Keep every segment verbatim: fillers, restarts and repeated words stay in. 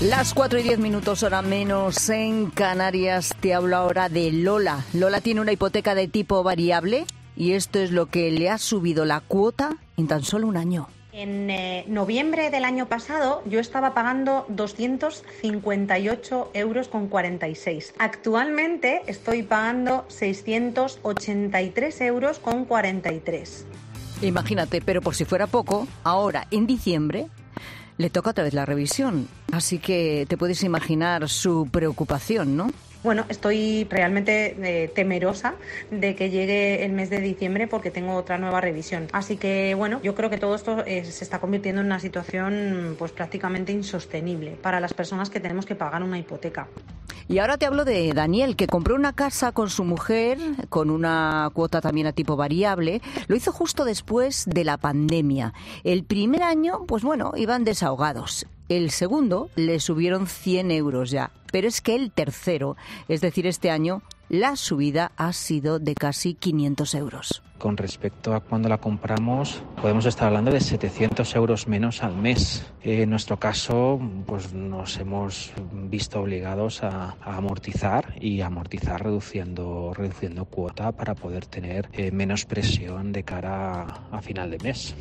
Las cuatro y diez minutos, hora menos en Canarias. Te hablo ahora de Lola. Lola tiene una hipoteca de tipo variable y esto es lo que le ha subido la cuota en tan solo un año. En eh, noviembre del año pasado yo estaba pagando doscientos cincuenta y ocho euros con cuarenta y seis. Actualmente estoy pagando seiscientos ochenta y tres euros con cuarenta y tres. Imagínate, pero por si fuera poco, ahora en diciembre le toca otra vez la revisión. Así que te puedes imaginar su preocupación, ¿no? Bueno, estoy realmente eh, temerosa de que llegue el mes de diciembre porque tengo otra nueva revisión. Así que, bueno, yo creo que todo esto eh, se está convirtiendo en una situación pues prácticamente insostenible para las personas que tenemos que pagar una hipoteca. Y ahora te hablo de Daniel, que compró una casa con su mujer, con una cuota también a tipo variable. Lo hizo justo después de la pandemia. El primer año, pues bueno, iban desahogados. El segundo le subieron cien euros ya. Pero es que el tercero, es decir, este año, la subida ha sido de casi quinientos euros. Con respecto a cuando la compramos, podemos estar hablando de setecientos euros menos al mes. En nuestro caso, pues nos hemos visto obligados a, a amortizar y amortizar reduciendo, reduciendo cuota para poder tener eh, menos presión de cara a, a final de mes.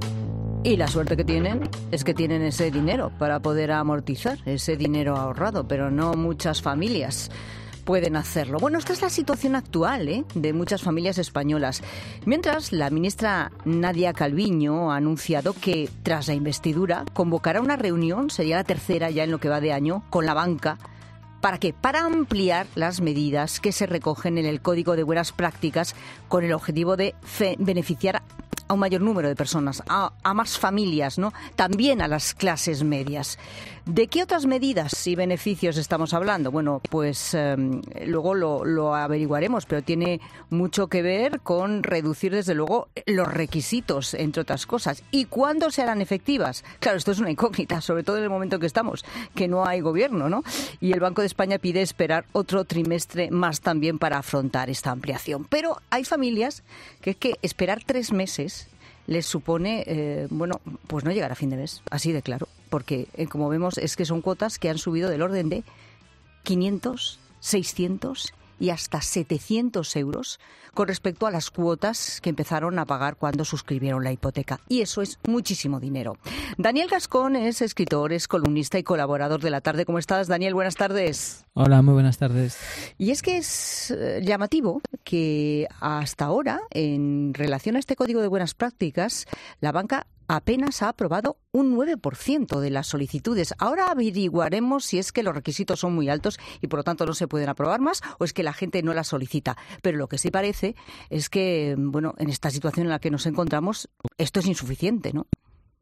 Y la suerte que tienen es que tienen ese dinero para poder amortizar, ese dinero ahorrado, pero no muchas familias pueden hacerlo. Bueno, esta es la situación actual ¿eh? de muchas familias españolas. Mientras, la ministra Nadia Calviño ha anunciado que, tras la investidura, convocará una reunión, sería la tercera ya en lo que va de año, con la banca. ¿Para qué? Para ampliar las medidas que se recogen en el Código de Buenas Prácticas con el objetivo de fe- beneficiar a un mayor número de personas, a, a más familias, ¿no? También a las clases medias. ¿De qué otras medidas y beneficios estamos hablando? Bueno, pues eh, luego lo, lo averiguaremos, pero tiene mucho que ver con reducir, desde luego, los requisitos, entre otras cosas. ¿Y cuándo se harán efectivas? Claro, esto es una incógnita, sobre todo en el momento en que estamos, que no hay gobierno, ¿no? Y el Banco de España pide esperar otro trimestre más también para afrontar esta ampliación. Pero hay familias que es que esperar tres meses les supone, eh, bueno, pues no llegar a fin de mes, así de claro, porque eh, como vemos es que son cuotas que han subido del orden de quinientos, seiscientos y hasta setecientos euros con respecto a las cuotas que empezaron a pagar cuando suscribieron la hipoteca. Y eso es muchísimo dinero. Daniel Gascón es escritor, es columnista y colaborador de La Tarde. ¿Cómo estás, Daniel? Buenas tardes. Hola, muy buenas tardes. Y es que es eh, llamativo que hasta ahora, en relación a este Código de Buenas Prácticas, la banca apenas ha aprobado un nueve por ciento de las solicitudes. Ahora averiguaremos si es que los requisitos son muy altos y por lo tanto no se pueden aprobar más o es que la gente no las solicita. Pero lo que sí parece es que, bueno, en esta situación en la que nos encontramos, esto es insuficiente, ¿no?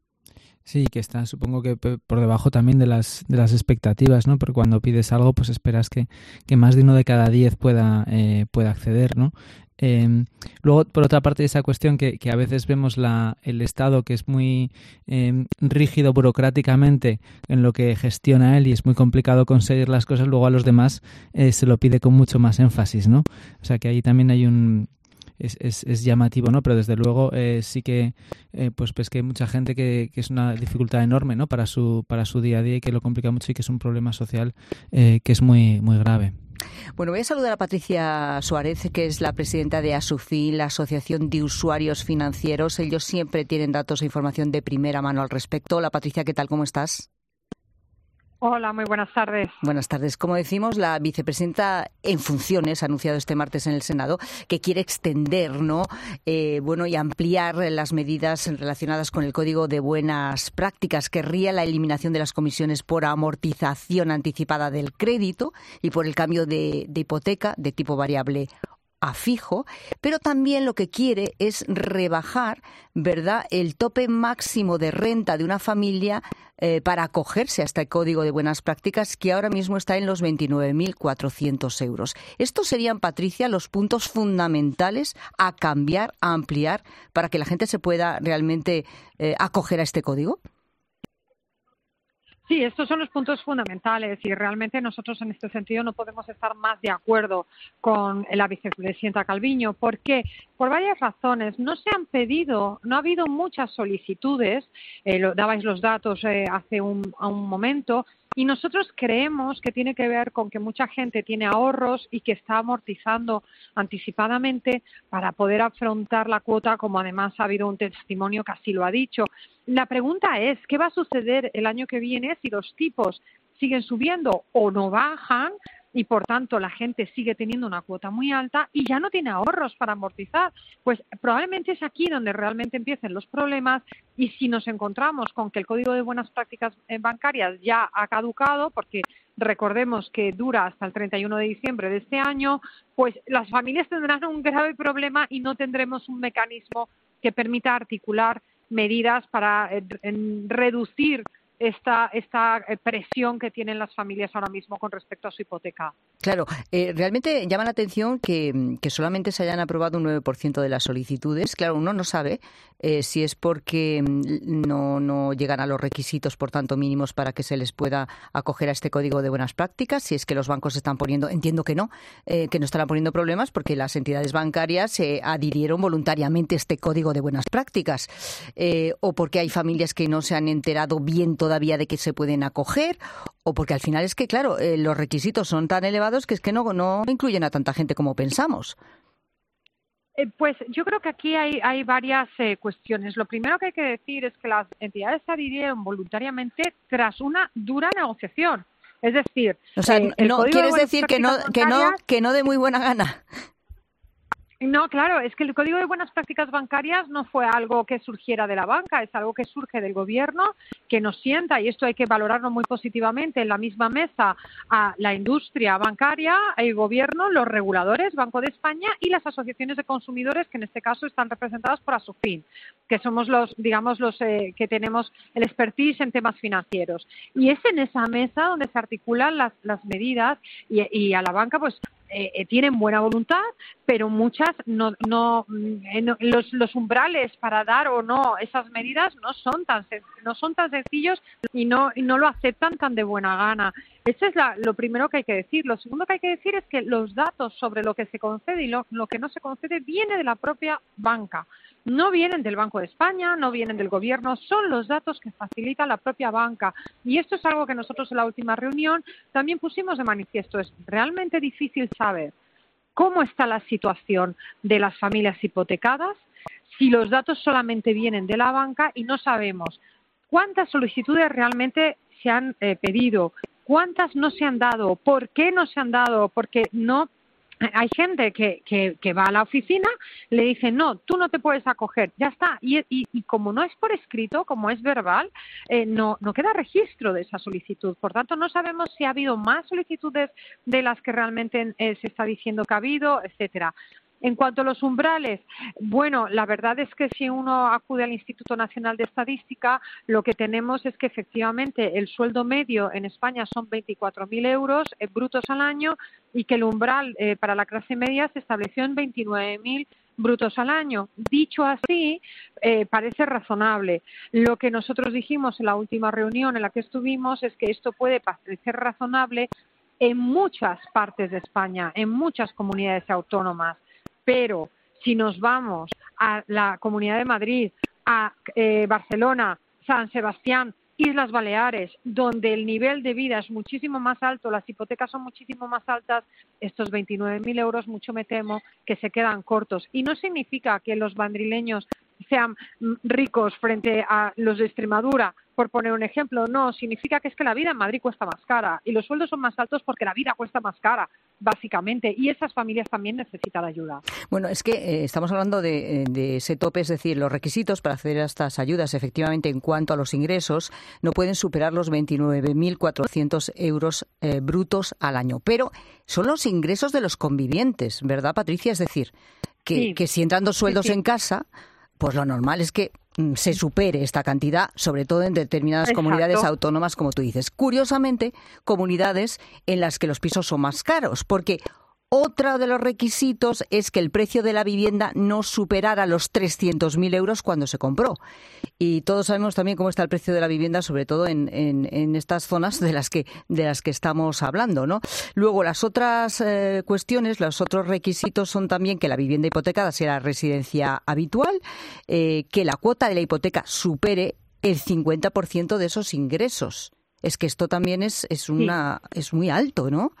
Sí, que está, supongo que por debajo también de las de las expectativas, ¿no? Porque cuando pides algo, pues esperas que, que más de uno de cada diez pueda eh, pueda acceder, ¿no? Eh, luego, por otra parte, esa cuestión que, que a veces vemos la, el Estado que es muy eh, rígido burocráticamente en lo que gestiona él y es muy complicado conseguir las cosas, luego a los demás eh, se lo pide con mucho más énfasis, ¿no? O sea que ahí también hay un... Es, es, es llamativo, ¿no? Pero desde luego eh, sí que eh, pues, pues que hay mucha gente que, que es una dificultad enorme, ¿no? Para su para su día a día y que lo complica mucho y que es un problema social eh, que es muy muy grave. Bueno, voy a saludar a Patricia Suárez, que es la presidenta de ASUFI, la Asociación de Usuarios Financieros. Ellos siempre tienen datos e información de primera mano al respecto. Hola, Patricia, ¿qué tal? ¿Cómo estás? Hola, muy buenas tardes. Buenas tardes. Como decimos, la vicepresidenta en funciones ha anunciado este martes en el Senado que quiere extender, ¿no? Eh, bueno, y ampliar las medidas relacionadas con el Código de Buenas Prácticas. Querría la eliminación de las comisiones por amortización anticipada del crédito y por el cambio de, de hipoteca de tipo variable a fijo, pero también lo que quiere es rebajar, ¿verdad?, el tope máximo de renta de una familia eh, para acogerse a este Código de Buenas Prácticas, que ahora mismo está en los veintinueve mil cuatrocientos euros. Estos serían, Patricia, los puntos fundamentales a cambiar, a ampliar, para que la gente se pueda realmente eh, acoger a este código. Sí, estos son los puntos fundamentales y realmente nosotros en este sentido no podemos estar más de acuerdo con la vicepresidenta Calviño. ¿Por qué? Por varias razones. No se han pedido, no ha habido muchas solicitudes, eh, lo, dabais los datos eh, hace un, a un momento, Y nosotros creemos que tiene que ver con que mucha gente tiene ahorros y que está amortizando anticipadamente para poder afrontar la cuota, como además ha habido un testimonio que así lo ha dicho. La pregunta es, ¿qué va a suceder el año que viene si los tipos siguen subiendo o no bajan? Y por tanto la gente sigue teniendo una cuota muy alta y ya no tiene ahorros para amortizar, pues probablemente es aquí donde realmente empiecen los problemas. Y si nos encontramos con que el Código de Buenas Prácticas Bancarias ya ha caducado, porque recordemos que dura hasta el treinta y uno de diciembre de este año, pues las familias tendrán un grave problema y no tendremos un mecanismo que permita articular medidas para eh, reducir esta esta presión que tienen las familias ahora mismo con respecto a su hipoteca. Claro, eh, realmente llama la atención que, que solamente se hayan aprobado un nueve por ciento de las solicitudes. Claro, uno no sabe eh, si es porque no, no llegan a los requisitos, por tanto, mínimos para que se les pueda acoger a este Código de Buenas Prácticas, si es que los bancos están poniendo, entiendo que no, eh, que no estarán poniendo problemas porque las entidades bancarias eh, adhirieron voluntariamente a este Código de Buenas Prácticas, eh, o porque hay familias que no se han enterado bien todavía de que se pueden acoger, o porque al final es que, claro, eh, los requisitos son tan elevados que es que no, no incluyen a tanta gente como pensamos. Eh, pues yo creo que aquí hay, hay varias eh, cuestiones. Lo primero que hay que decir es que las entidades se adhirieron voluntariamente tras una dura negociación. Es decir, o sea, eh, el no Código quieres de decir que no, que no, que no de muy buena gana. No, claro, es que el Código de Buenas Prácticas Bancarias no fue algo que surgiera de la banca, es algo que surge del gobierno, que nos sienta, y esto hay que valorarlo muy positivamente, en la misma mesa a la industria bancaria, el gobierno, los reguladores, Banco de España y las asociaciones de consumidores, que en este caso están representadas por Asofin, que somos los, digamos, los eh, que tenemos el expertise en temas financieros. Y es en esa mesa donde se articulan las, las medidas y, y a la banca, pues, Eh, eh, tienen buena voluntad, pero muchas no, no, eh, no los, los umbrales para dar o no esas medidas no son tan no son tan sencillos y no y no lo aceptan tan de buena gana. Eso es la, lo primero que hay que decir. Lo segundo que hay que decir es que los datos sobre lo que se concede y lo, lo que no se concede viene de la propia banca. No vienen del Banco de España, no vienen del gobierno, son los datos que facilita la propia banca. Y esto es algo que nosotros en la última reunión también pusimos de manifiesto. Es realmente difícil saber cómo está la situación de las familias hipotecadas si los datos solamente vienen de la banca y no sabemos cuántas solicitudes realmente se han eh, pedido, cuántas no se han dado, por qué no se han dado, porque no. Hay gente que, que, que va a la oficina, le dicen, no, tú no te puedes acoger, ya está. Y, y, y como no es por escrito, como es verbal, eh, no, no queda registro de esa solicitud. Por tanto, no sabemos si ha habido más solicitudes de las que realmente eh, se está diciendo que ha habido, etcétera. En cuanto a los umbrales, bueno, la verdad es que si uno acude al Instituto Nacional de Estadística, lo que tenemos es que efectivamente el sueldo medio en España son veinticuatro mil euros eh, brutos al año y que el umbral eh, para la clase media se estableció en veintinueve mil brutos al año. Dicho así, eh, parece razonable. Lo que nosotros dijimos en la última reunión en la que estuvimos es que esto puede parecer razonable en muchas partes de España, en muchas comunidades autónomas. Pero si nos vamos a la Comunidad de Madrid, a eh, Barcelona, San Sebastián, Islas Baleares, donde el nivel de vida es muchísimo más alto, las hipotecas son muchísimo más altas, estos veintinueve mil euros, mucho me temo, que se quedan cortos. Y no significa que los madrileños sean ricos frente a los de Extremadura, por poner un ejemplo. No, significa que es que la vida en Madrid cuesta más cara y los sueldos son más altos porque la vida cuesta más cara, básicamente, y esas familias también necesitan ayuda. Bueno, es que eh, estamos hablando de, de ese tope, es decir, los requisitos para acceder a estas ayudas, efectivamente, en cuanto a los ingresos, no pueden superar los veintinueve mil cuatrocientos euros eh, brutos al año, pero son los ingresos de los convivientes, ¿verdad, Patricia? Es decir, que, sí. que si entran dos sueldos sí, sí. en casa, pues lo normal es que se supere esta cantidad, sobre todo en determinadas Exacto. comunidades autónomas, como tú dices. Curiosamente, comunidades en las que los pisos son más caros, porque otro de los requisitos es que el precio de la vivienda no superara los trescientos mil euros cuando se compró. Y todos sabemos también cómo está el precio de la vivienda, sobre todo en, en, en estas zonas de las que de las que estamos hablando, ¿no? Luego, las otras eh, cuestiones, los otros requisitos son también que la vivienda hipotecada sea la residencia habitual, eh, que la cuota de la hipoteca supere el cincuenta por ciento de esos ingresos. Es que esto también es, es, una, sí. es muy alto, ¿no?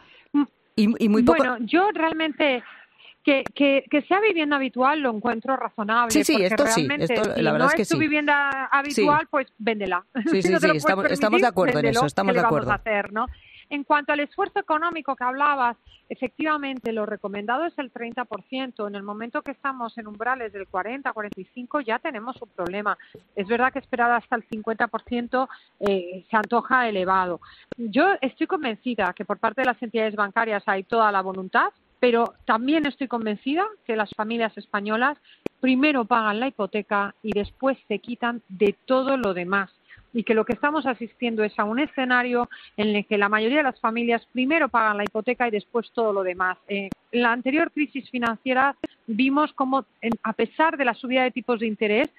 Y, y muy poco... Bueno, yo realmente... Que, que, que sea vivienda habitual lo encuentro razonable. Sí, sí, porque esto realmente, sí. Esto, si la verdad no es que es tu sí. vivienda habitual, sí. pues véndela. Sí, si sí, no te sí, lo estamos, permitir, estamos de acuerdo véndelo, en eso, estamos ¿qué de acuerdo. le vamos a hacer, ¿no? En cuanto al esfuerzo económico que hablabas, efectivamente, lo recomendado es el treinta por ciento. En el momento que estamos en umbrales del cuarenta, cuarenta y cinco, ya tenemos un problema. Es verdad que esperar hasta el cincuenta por ciento eh, se antoja elevado. Yo estoy convencida que por parte de las entidades bancarias hay toda la voluntad, pero también estoy convencida que las familias españolas primero pagan la hipoteca y después se quitan de todo lo demás. Y que lo que estamos asistiendo es a un escenario en el que la mayoría de las familias primero pagan la hipoteca y después todo lo demás. Eh, en la anterior crisis financiera vimos cómo, en, a pesar de la subida de tipos de interés,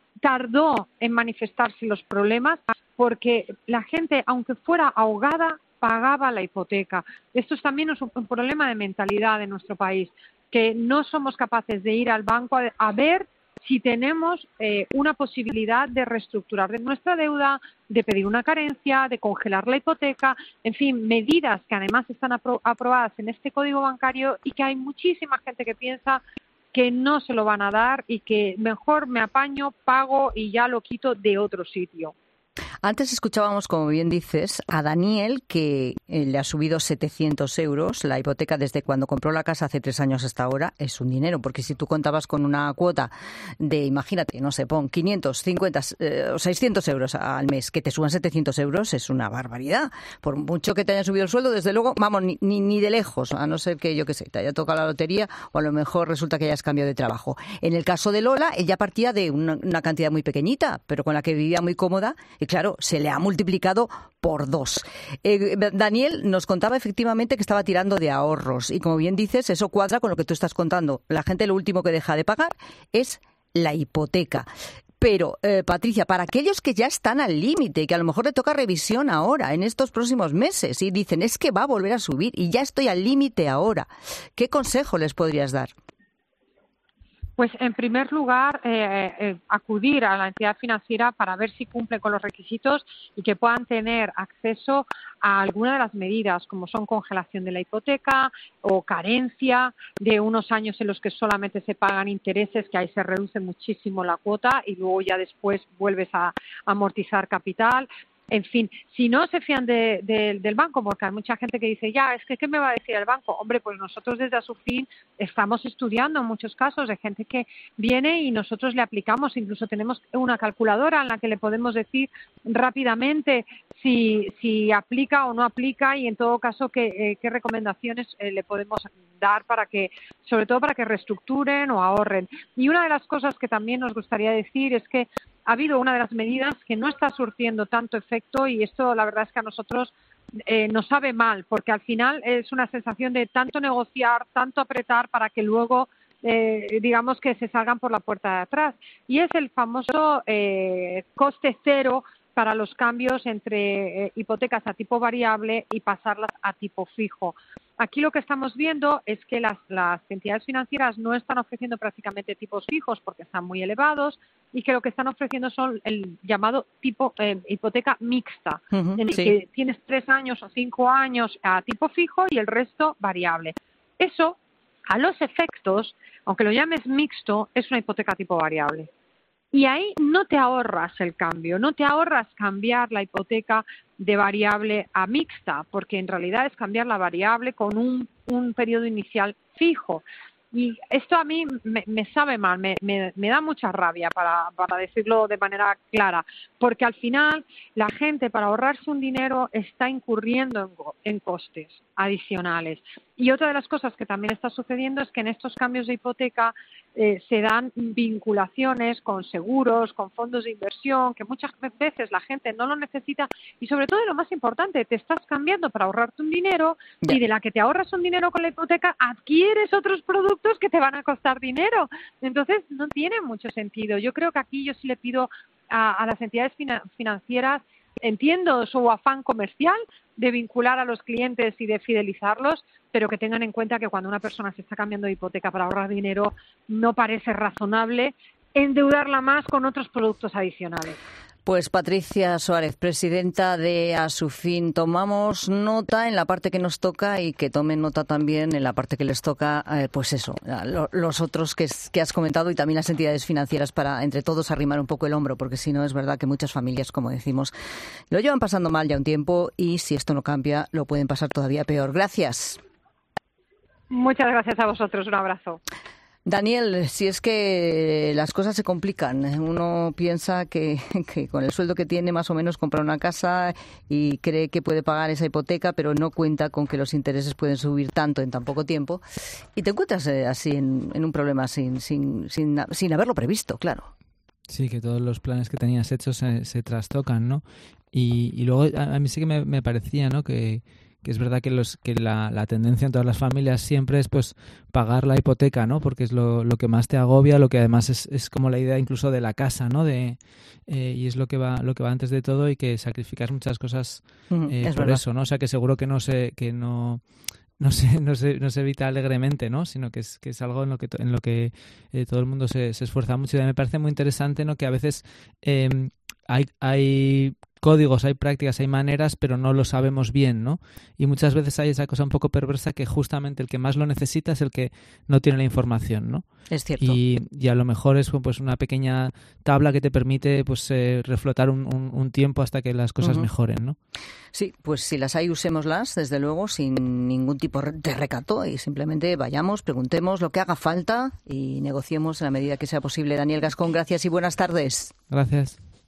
tardó en manifestarse los problemas porque la gente, aunque fuera ahogada, pagaba la hipoteca. Esto también es un problema de mentalidad en nuestro país, que no somos capaces de ir al banco a, a ver si tenemos eh, una posibilidad de reestructurar de nuestra deuda, de pedir una carencia, de congelar la hipoteca, en fin, medidas que además están apro- aprobadas en este código bancario y que hay muchísima gente que piensa que no se lo van a dar y que mejor me apaño, pago y ya lo quito de otro sitio. Antes escuchábamos, como bien dices, a Daniel, que eh, le ha subido setecientos euros la hipoteca desde cuando compró la casa hace tres años hasta ahora. Es un dinero, porque si tú contabas con una cuota de, imagínate, no sé, pon quinientos, cincuenta eh, o seiscientos euros al mes, que te suban setecientos euros es una barbaridad. Por mucho que te hayan subido el sueldo, desde luego, vamos, ni, ni, ni de lejos, a no ser que, yo qué sé, te haya tocado la lotería o a lo mejor resulta que hayas cambiado de trabajo. En el caso de Lola, ella partía de una, una cantidad muy pequeñita, pero con la que vivía muy cómoda, y claro, se le ha multiplicado por dos. Eh, Daniel nos contaba efectivamente que estaba tirando de ahorros y, como bien dices, eso cuadra con lo que tú estás contando. La gente lo último que deja de pagar es la hipoteca. Pero, eh, Patricia, para aquellos que ya están al límite y que a lo mejor le toca revisión ahora, en estos próximos meses, y dicen, es que va a volver a subir y ya estoy al límite ahora, ¿qué consejo les podrías dar? Pues, en primer lugar, eh, eh, acudir a la entidad financiera para ver si cumple con los requisitos y que puedan tener acceso a alguna de las medidas, como son congelación de la hipoteca o carencia de unos años en los que solamente se pagan intereses, que ahí se reduce muchísimo la cuota y luego ya después vuelves a amortizar capital. En fin, si no se fían de, de, del banco, porque hay mucha gente que dice, ya, es que ¿qué me va a decir el banco? Hombre, pues nosotros desde Asufin estamos estudiando muchos casos de gente que viene y nosotros le aplicamos, incluso tenemos una calculadora en la que le podemos decir rápidamente si, si aplica o no aplica y en todo caso qué, eh, qué recomendaciones eh, le podemos dar para que, sobre todo para que reestructuren o ahorren. Y una de las cosas que también nos gustaría decir es que ha habido una de las medidas que no está surtiendo tanto efecto y esto la verdad es que a nosotros eh, nos sabe mal, porque al final es una sensación de tanto negociar, tanto apretar para que luego eh, digamos que se salgan por la puerta de atrás. Y es el famoso eh, coste cero para los cambios entre eh, hipotecas a tipo variable y pasarlas a tipo fijo. Aquí lo que estamos viendo es que las, las entidades financieras no están ofreciendo prácticamente tipos fijos porque están muy elevados y que lo que están ofreciendo son el llamado tipo eh, hipoteca mixta, uh-huh, en el sí. que tienes tres años o cinco años a tipo fijo y el resto variable. Eso, a los efectos, aunque lo llames mixto, es una hipoteca tipo variable. Y ahí no te ahorras el cambio, no te ahorras cambiar la hipoteca de variable a mixta, porque en realidad es cambiar la variable con un, un periodo inicial fijo. Y esto a mí me, me sabe mal, me, me, me da mucha rabia, para, para decirlo de manera clara, porque al final la gente para ahorrarse un dinero está incurriendo en, en costes adicionales. Y otra de las cosas que también está sucediendo es que en estos cambios de hipoteca eh, se dan vinculaciones con seguros, con fondos de inversión, que muchas veces la gente no lo necesita y sobre todo, y lo más importante, te estás cambiando para ahorrarte un dinero yeah. y de la que te ahorras un dinero con la hipoteca adquieres otros productos que te van a costar dinero. Entonces no tiene mucho sentido. Yo creo que aquí yo sí le pido a, a las entidades fina- financieras, entiendo su afán comercial de vincular a los clientes y de fidelizarlos, pero que tengan en cuenta que cuando una persona se está cambiando de hipoteca para ahorrar dinero, no parece razonable endeudarla más con otros productos adicionales. Pues Patricia Suárez, presidenta de Asufin, tomamos nota en la parte que nos toca y que tomen nota también en la parte que les toca, eh, pues eso, lo, los otros que, que has comentado y también las entidades financieras para entre todos arrimar un poco el hombro, porque si no es verdad que muchas familias, como decimos, lo llevan pasando mal ya un tiempo y si esto no cambia lo pueden pasar todavía peor. Gracias. Muchas gracias a vosotros, un abrazo. Daniel, si es que las cosas se complican, uno piensa que, que con el sueldo que tiene más o menos compra una casa y cree que puede pagar esa hipoteca, pero no cuenta con que los intereses pueden subir tanto en tan poco tiempo y te encuentras eh, así en, en un problema sin, sin, sin, sin haberlo previsto, claro. Sí, que todos los planes que tenías hechos se, se trastocan, ¿no? Y, y luego a, a mí sí que me, me parecía, ¿no?, que que es verdad que los que la, la tendencia en todas las familias siempre es pues pagar la hipoteca, ¿no? Porque es lo, lo que más te agobia, lo que además es, es como la idea incluso de la casa, ¿no? De eh, y es lo que va lo que va antes de todo y que sacrificas muchas cosas eh, por verdad. Eso, ¿no? O sea, que seguro que no se que no no se no se no se evita alegremente, ¿no? Sino que es que es algo en lo que en lo que eh, todo el mundo se, se esfuerza mucho y me parece muy interesante, ¿no? Que a veces eh, hay hay códigos, hay prácticas, hay maneras, pero no lo sabemos bien, ¿no? Y muchas veces hay esa cosa un poco perversa que justamente el que más lo necesita es el que no tiene la información, ¿no? Es cierto. Y, y a lo mejor es pues una pequeña tabla que te permite pues eh, reflotar un, un, un tiempo hasta que las cosas uh-huh. mejoren, ¿no? Sí, pues si las hay, usémoslas, desde luego, sin ningún tipo de recato y simplemente vayamos, preguntemos lo que haga falta y negociemos en la medida que sea posible. Daniel Gascón, gracias y buenas tardes. Gracias.